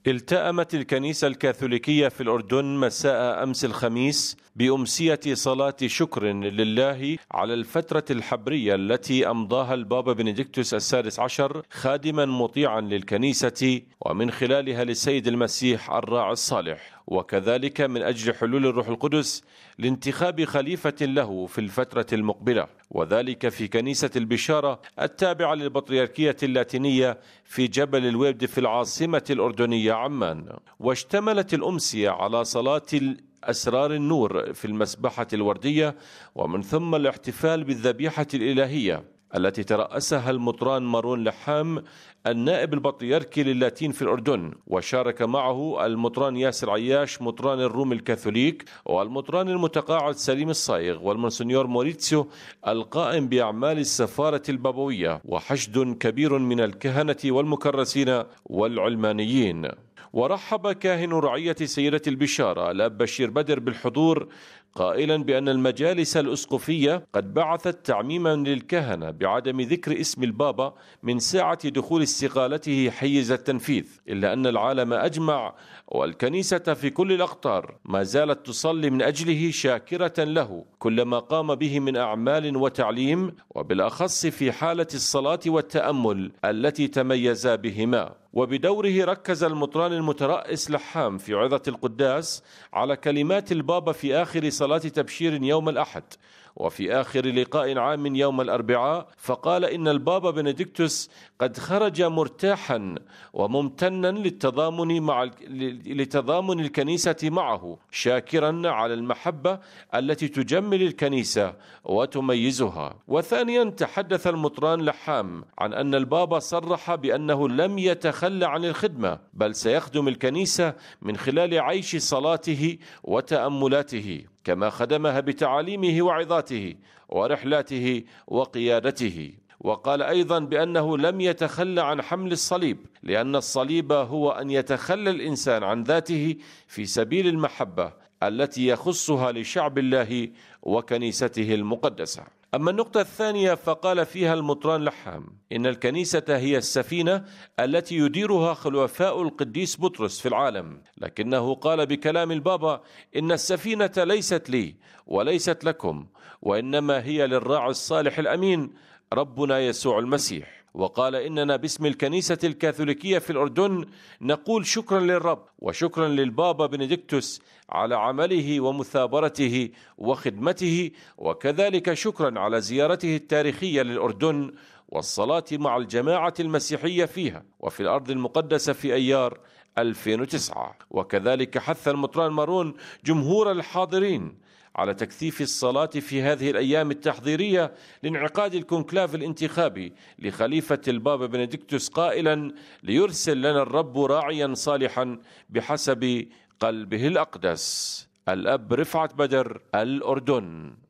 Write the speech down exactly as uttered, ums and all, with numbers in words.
التأمت الكنيسة الكاثوليكية في الأردن مساء أمس الخميس بأمسية صلاة شكر لله على الفترة الحبرية التي أمضاها البابا بنديكتوس السادس عشر خادما مطيعا للكنيسة ومن خلالها للسيد المسيح الراعي الصالح، وكذلك من أجل حلول الروح القدس لانتخاب خليفة له في الفترة المقبلة، وذلك في كنيسة البشارة التابعة للبطريركية اللاتينية في جبل الويبد في العاصمة الأردنية عمان. واشتملت الأمسية على صلاة أسرار النور في المسبحة الوردية، ومن ثم الاحتفال بالذبيحة الإلهية التي ترأسها المطران مارون لحام النائب البطريركي للاتين في الأردن، وشارك معه المطران ياسر عياش مطران الروم الكاثوليك، والمطران المتقاعد سليم الصايغ، والمونسنيور موريتسيو القائم بأعمال السفارة البابوية، وحشد كبير من الكهنة والمكرسين والعلمانيين. ورحب كاهن رعية سيدة البشارة الأب بشير بدر بالحضور، قائلا بأن المجالس الأسقفية قد بعثت تعميما للكهنة بعدم ذكر اسم البابا من ساعة دخول استقالته حيز التنفيذ، إلا أن العالم أجمع والكنيسة في كل الأقطار ما زالت تصلي من أجله، شاكرة له كل ما قام به من أعمال وتعليم، وبالأخص في حالة الصلاة والتأمل التي تميز بهما. وبدوره ركز المطران المترأس لحام في عظة القداس على كلمات البابا في آخر صلاة تبشير يوم الأحد وفي آخر لقاء عام يوم الأربعاء، فقال إن البابا بنديكتوس قد خرج مرتاحا وممتنا للتضامن مع لتضامن الكنيسة معه، شاكرا على المحبة التي تجمل الكنيسة وتميزها. وثانيا تحدث المطران لحام عن أن البابا صرح بأنه لم يتخلى عن الخدمة، بل سيخدم الكنيسة من خلال عيش صلاته وتأملاته، كما خدمها بتعاليمه وعظاته ورحلاته وقيادته. وقال أيضا بأنه لم يتخلى عن حمل الصليب، لأن الصليب هو أن يتخلى الإنسان عن ذاته في سبيل المحبة التي يخصها لشعب الله وكنيسته المقدسة. أما النقطة الثانية فقال فيها المطران لحام إن الكنيسة هي السفينة التي يديرها خلفاء القديس بطرس في العالم، لكنه قال بكلام البابا إن السفينة ليست لي وليست لكم، وإنما هي للراعي الصالح الأمين ربنا يسوع المسيح. وقال إننا باسم الكنيسة الكاثوليكية في الأردن نقول شكرا للرب وشكرا للبابا بنديكتوس على عمله ومثابرته وخدمته، وكذلك شكرا على زيارته التاريخية للأردن والصلاة مع الجماعة المسيحية فيها وفي الأرض المقدسة في أيار ألفين وتسعة. وكذلك حث المطران مارون جمهور الحاضرين على تكثيف الصلاة في هذه الأيام التحضيرية لانعقاد الكونكلاف الانتخابي لخليفة البابا بنديكتوس، قائلا ليرسل لنا الرب راعيا صالحا بحسب قلبه الأقدس. الأب رفعت بدر، الأردن.